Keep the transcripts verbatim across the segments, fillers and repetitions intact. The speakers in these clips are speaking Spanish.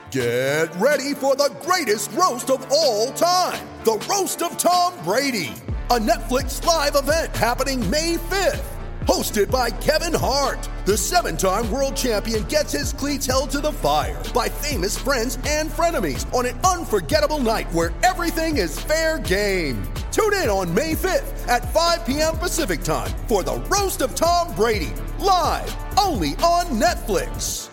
Get ready for the greatest roast of all time, the Roast of Tom Brady, a Netflix live event happening May fifth. Hosted by Kevin Hart, the seven-time world champion gets his cleats held to the fire by famous friends and frenemies on an unforgettable night where everything is fair game. Tune in on May fifth at five p.m. Pacific time for the Roast of Tom Brady, live only on Netflix.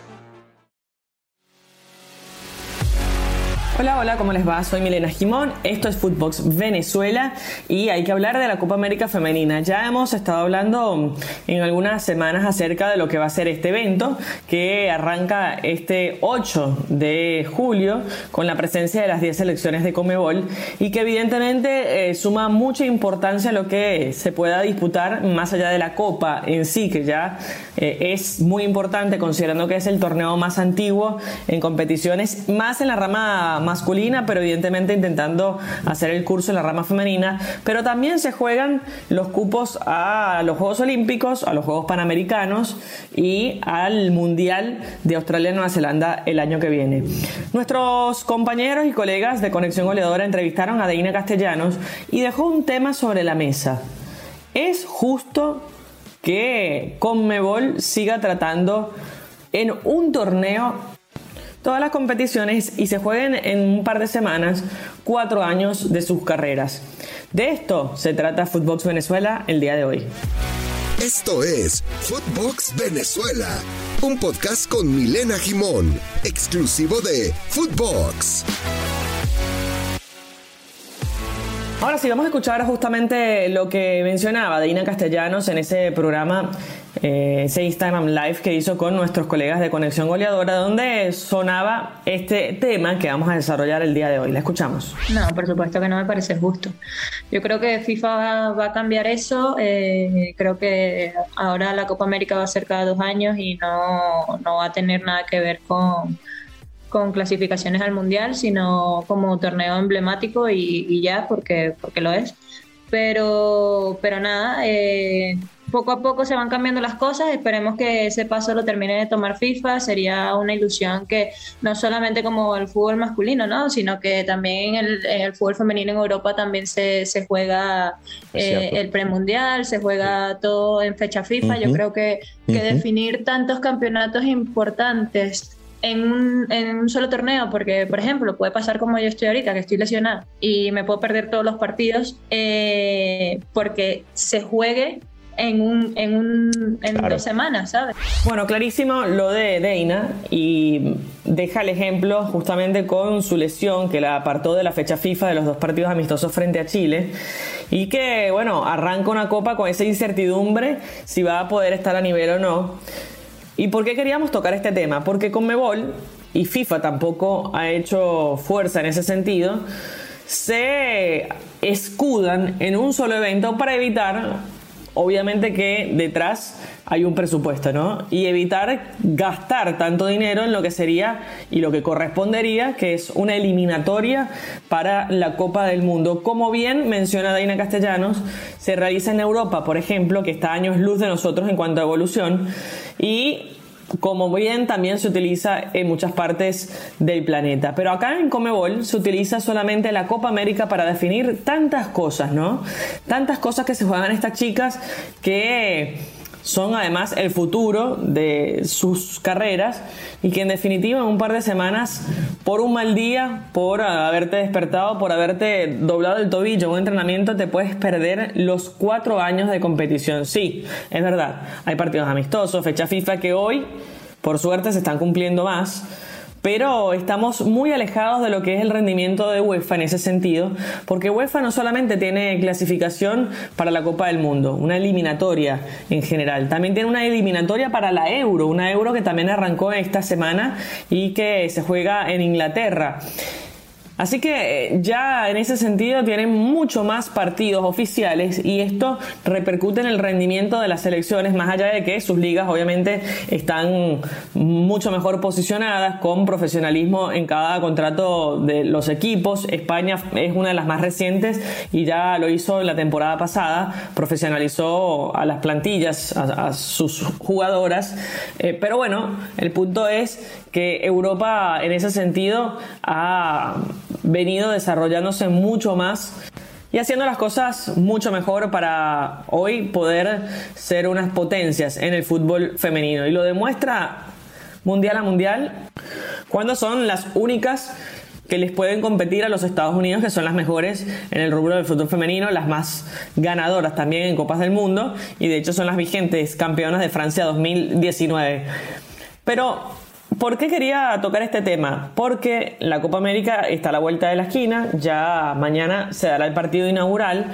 Hola, hola, ¿cómo les va? Soy Milena Gimón, esto es Footbox Venezuela y hay que hablar de la Copa América Femenina. Ya hemos estado hablando en algunas semanas acerca de lo que va a ser este evento que arranca este ocho de julio con la presencia de las diez selecciones de Conmebol y que evidentemente eh, suma mucha importancia a lo que se pueda disputar más allá de la Copa en sí, que ya eh, es muy importante considerando que es el torneo más antiguo en competiciones, más en la rama masculina, pero evidentemente intentando hacer el curso en la rama femenina, pero también se juegan los cupos a los Juegos Olímpicos, a los Juegos Panamericanos y al Mundial de Australia y Nueva Zelanda el año que viene. Nuestros compañeros y colegas de Conexión Goleadora entrevistaron a Deina Castellanos y dejó un tema sobre la mesa. ¿Es justo que Conmebol siga tratando en un torneo todas las competiciones y se jueguen en un par de semanas cuatro años de sus carreras? De esto se trata Footbox Venezuela el día de hoy. Esto es Footbox Venezuela, un podcast con Milena Gimón, exclusivo de Footbox. Ahora sí, vamos a escuchar justamente lo que mencionaba Deina Castellanos en ese programa, eh, ese Instagram Live que hizo con nuestros colegas de Conexión Goleadora, donde sonaba este tema que vamos a desarrollar el día de hoy. La escuchamos. No, por supuesto que no me parece justo. Yo creo que FIFA va, va a cambiar eso. Eh, creo que ahora la Copa América va a ser cada dos años y no, no va a tener nada que ver con... con clasificaciones al Mundial, sino como torneo emblemático y, y ya, porque, porque lo es. Pero, pero nada, eh, poco a poco se van cambiando las cosas, esperemos que ese paso lo termine de tomar FIFA, sería una ilusión que no solamente como el fútbol masculino, ¿no? Sino que también el, el fútbol femenino en Europa también se, se juega eh, el premundial, se juega todo en fecha FIFA. Uh-huh. Yo creo que, que uh-huh. definir tantos campeonatos importantes En un, en un solo torneo, porque por ejemplo puede pasar como yo estoy ahorita, que estoy lesionada y me puedo perder todos los partidos eh, porque se juegue en un en, un, en claro. dos semanas, ¿sabes? Bueno, clarísimo lo de Deina y deja el ejemplo justamente con su lesión que la apartó de la fecha FIFA de los dos partidos amistosos frente a Chile y que bueno, arranca una copa con esa incertidumbre si va a poder estar a nivel o no. ¿Y por qué queríamos tocar este tema? Porque Conmebol, y FIFA tampoco ha hecho fuerza en ese sentido, se escudan en un solo evento para evitar, obviamente que detrás hay un presupuesto, ¿no? Y evitar gastar tanto dinero en lo que sería y lo que correspondería, que es una eliminatoria para la Copa del Mundo. Como bien menciona Deina Castellanos, se realiza en Europa, por ejemplo, que está a años luz de nosotros en cuanto a evolución, y como bien también se utiliza en muchas partes del planeta. Pero acá en Conmebol se utiliza solamente la Copa América para definir tantas cosas, ¿no? Tantas cosas que se juegan estas chicas que son además el futuro de sus carreras y que en definitiva en un par de semanas, por un mal día, por haberte despertado, por haberte doblado el tobillo en un entrenamiento, te puedes perder los cuatro años de competición. Sí, es verdad, hay partidos amistosos, fecha FIFA que hoy por suerte se están cumpliendo más, pero estamos muy alejados de lo que es el rendimiento de UEFA en ese sentido, porque UEFA no solamente tiene clasificación para la Copa del Mundo, una eliminatoria en general, también tiene una eliminatoria para la Euro, una Euro que también arrancó esta semana y que se juega en Inglaterra. Así que ya en ese sentido tienen mucho más partidos oficiales y esto repercute en el rendimiento de las selecciones, más allá de que sus ligas obviamente están mucho mejor posicionadas con profesionalismo en cada contrato de los equipos. España es una de las más recientes y ya lo hizo en la temporada pasada, profesionalizó a las plantillas, a, a sus jugadoras, eh, pero bueno, el punto es que Europa en ese sentido ha venido desarrollándose mucho más y haciendo las cosas mucho mejor para hoy poder ser unas potencias en el fútbol femenino, y lo demuestra mundial a mundial cuando son las únicas que les pueden competir a los Estados Unidos, que son las mejores en el rubro del fútbol femenino, las más ganadoras también en Copas del Mundo, y de hecho son las vigentes campeonas de Francia dos mil diecinueve. Pero ¿por qué quería tocar este tema? Porque la Copa América está a la vuelta de la esquina, ya mañana se dará el partido inaugural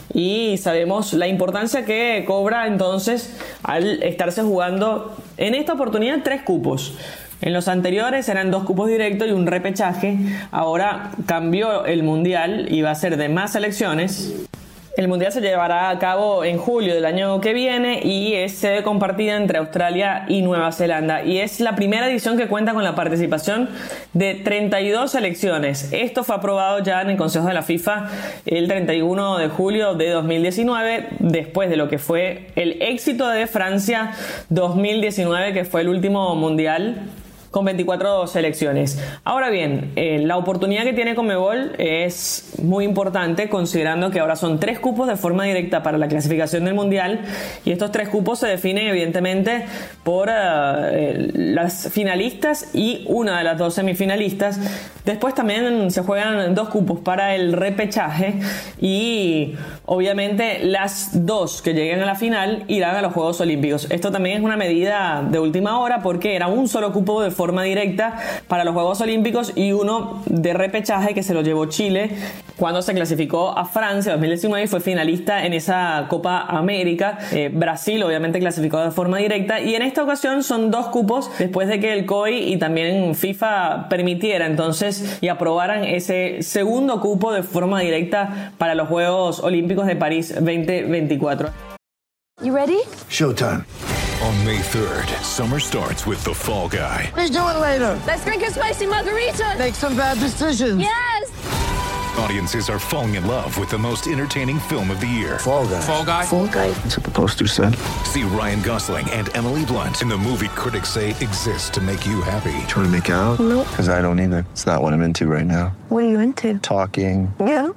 y sabemos la importancia que cobra entonces al estarse jugando en esta oportunidad tres cupos. En los anteriores eran dos cupos directos y un repechaje, ahora cambió el mundial y va a ser de más selecciones. El mundial se llevará a cabo en julio del año que viene y es sede compartida entre Australia y Nueva Zelanda, y es la primera edición que cuenta con la participación de treinta y dos selecciones. Esto fue aprobado ya en el Consejo de la FIFA el treinta y uno de julio de dos mil diecinueve, después de lo que fue el éxito de Francia dos mil diecinueve, que fue el último mundial con veinticuatro selecciones. Ahora bien, eh, la oportunidad que tiene Conmebol es muy importante, considerando que ahora son tres cupos de forma directa para la clasificación del Mundial, y estos tres cupos se definen evidentemente por uh, las finalistas y una de las dos semifinalistas. Después también se juegan dos cupos para el repechaje y obviamente las dos que lleguen a la final irán a los Juegos Olímpicos. Esto también es una medida de última hora porque era un solo cupo de forma directa para los Juegos Olímpicos y uno de repechaje que se lo llevó Chile cuando se clasificó a Francia dos mil diecinueve y fue finalista en esa Copa América. eh, Brasil obviamente clasificó de forma directa, y en esta ocasión son dos cupos después de que el C O I y también FIFA permitiera entonces y aprobaran ese segundo cupo de forma directa para los Juegos Olímpicos de París veinte veinticuatro. You ready? Showtime. On May third, summer starts with The Fall Guy. Let's do it later. Let's drink a spicy margarita. Make some bad decisions. Yes! Audiences are falling in love with the most entertaining film of the year. Fall Guy. Fall Guy. Fall guy. That's what the poster said. See Ryan Gosling and Emily Blunt in the movie critics say exists to make you happy. Trying to make it out? Nope. Because I don't either. It's not what I'm into right now. What are you into? Talking. Yeah.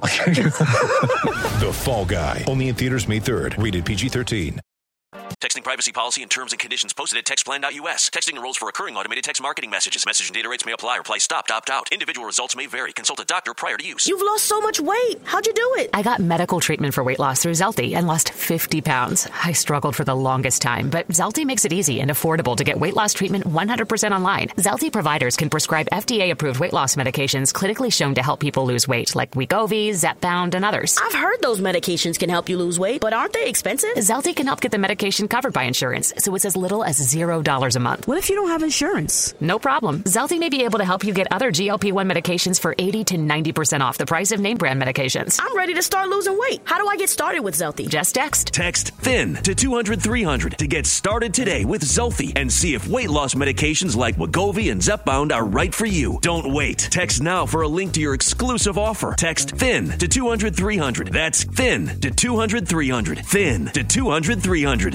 The Fall Guy. Only in theaters May third. Rated P G thirteen. Texting privacy policy and terms and conditions posted at text plan dot U S. Texting enrolls for recurring automated text marketing messages. Message and data rates may apply. Reply stop, opt out. Individual results may vary. Consult a doctor prior to use. You've lost so much weight. How'd you do it? I got medical treatment for weight loss through Zelty and lost fifty pounds. I struggled for the longest time, but Zelty makes it easy and affordable to get weight loss treatment one hundred percent online. Zelty providers can prescribe F D A-approved weight loss medications clinically shown to help people lose weight, like Wegovy, Zepbound, and others. I've heard those medications can help you lose weight, but aren't they expensive? Zelty can help get the medication covered by insurance, so it's as little as zero dollars a month. What if you don't have insurance? No problem. Zelty may be able to help you get other G L P one medications for eighty to ninety percent off the price of name brand medications. I'm ready to start losing weight. How do I get started with Zelty? Just text. Text THIN to two hundred three hundred to get started today with Zelty and see if weight loss medications like Wegovy and Zepbound are right for you. Don't wait. Text now for a link to your exclusive offer. Text THIN to two hundred three hundred. That's THIN to two hundred three hundred. THIN to two hundred three hundred.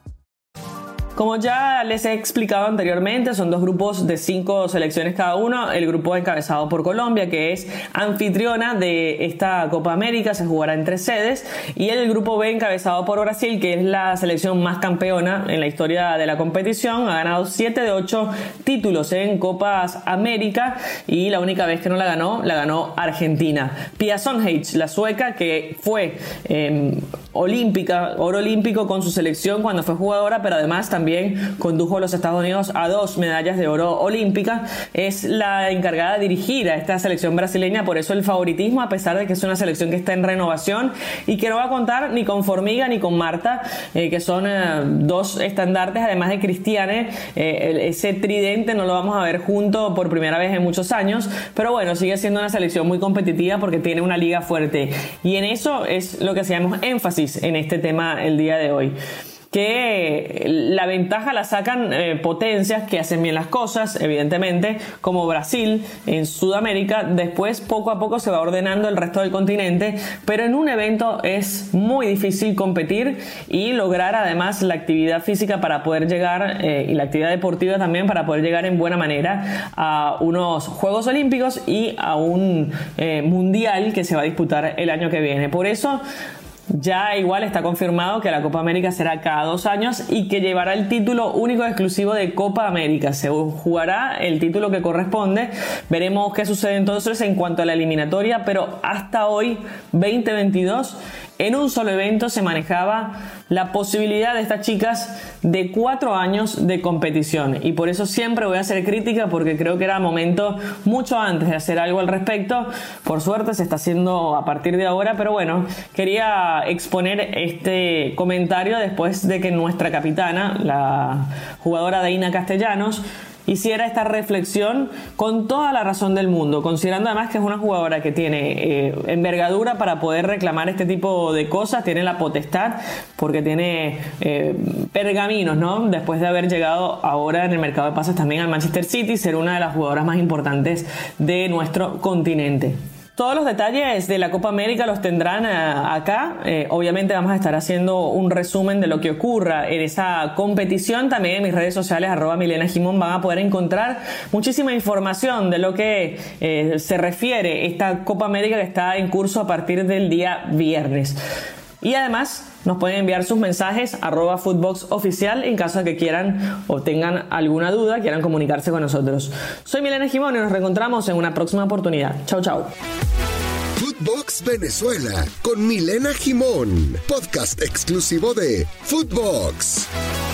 Como ya les he explicado anteriormente, son dos grupos de cinco selecciones cada uno. El grupo encabezado por Colombia, que es anfitriona de esta Copa América, se jugará en tres sedes. Y el grupo B, encabezado por Brasil, que es la selección más campeona en la historia de la competición. Ha ganado siete de ocho títulos en Copas América y la única vez que no la ganó, la ganó Argentina. Pia Sundhage, la sueca, que fue eh, olímpica, oro olímpico con su selección cuando fue jugadora, pero además también también condujo a los Estados Unidos a dos medallas de oro olímpicas. Es la encargada de dirigir a esta selección brasileña, por eso el favoritismo, a pesar de que es una selección que está en renovación y que no va a contar ni con Formiga ni con Marta, eh, que son eh, dos estandartes, además de Cristiane. Eh, ese tridente no lo vamos a ver junto por primera vez en muchos años, pero bueno, sigue siendo una selección muy competitiva porque tiene una liga fuerte, y en eso es lo que hacemos énfasis en este tema el día de hoy, que la ventaja la sacan eh, potencias que hacen bien las cosas, evidentemente, como Brasil en Sudamérica. Después poco a poco se va ordenando el resto del continente, pero en un evento es muy difícil competir y lograr además la actividad física para poder llegar, eh, y la actividad deportiva también, para poder llegar en buena manera a unos Juegos Olímpicos y a un eh, Mundial que se va a disputar el año que viene. Por eso ya igual está confirmado que la Copa América será cada dos años y que llevará el título único y exclusivo de Copa América. Se jugará el título que corresponde. Veremos qué sucede entonces en cuanto a la eliminatoria, pero hasta hoy, veinte veintidós, en un solo evento se manejaba la posibilidad de estas chicas de cuatro años de competición, y por eso siempre voy a hacer crítica, porque creo que era momento mucho antes de hacer algo al respecto. Por suerte se está haciendo a partir de ahora, pero bueno, quería exponer este comentario después de que nuestra capitana, la jugadora Deina Castellanos, hiciera esta reflexión con toda la razón del mundo, considerando además que es una jugadora que tiene eh, envergadura para poder reclamar este tipo de cosas, tiene la potestad, porque tiene eh, pergaminos, ¿no? Después de haber llegado ahora en el mercado de pases también al Manchester City, ser una de las jugadoras más importantes de nuestro continente. Todos los detalles de la Copa América los tendrán uh, acá. Eh, obviamente vamos a estar haciendo un resumen de lo que ocurra en esa competición. También en mis redes sociales, arroba Milena Gimón, van a poder encontrar muchísima información de lo que eh, se refiere esta Copa América que está en curso a partir del día viernes. Y además nos pueden enviar sus mensajes arroba Footbox Oficial en caso de que quieran o tengan alguna duda, quieran comunicarse con nosotros. Soy Milena Gimón y nos reencontramos en una próxima oportunidad. Chau, chau. Footbox Venezuela con Milena Gimón, podcast exclusivo de Footbox.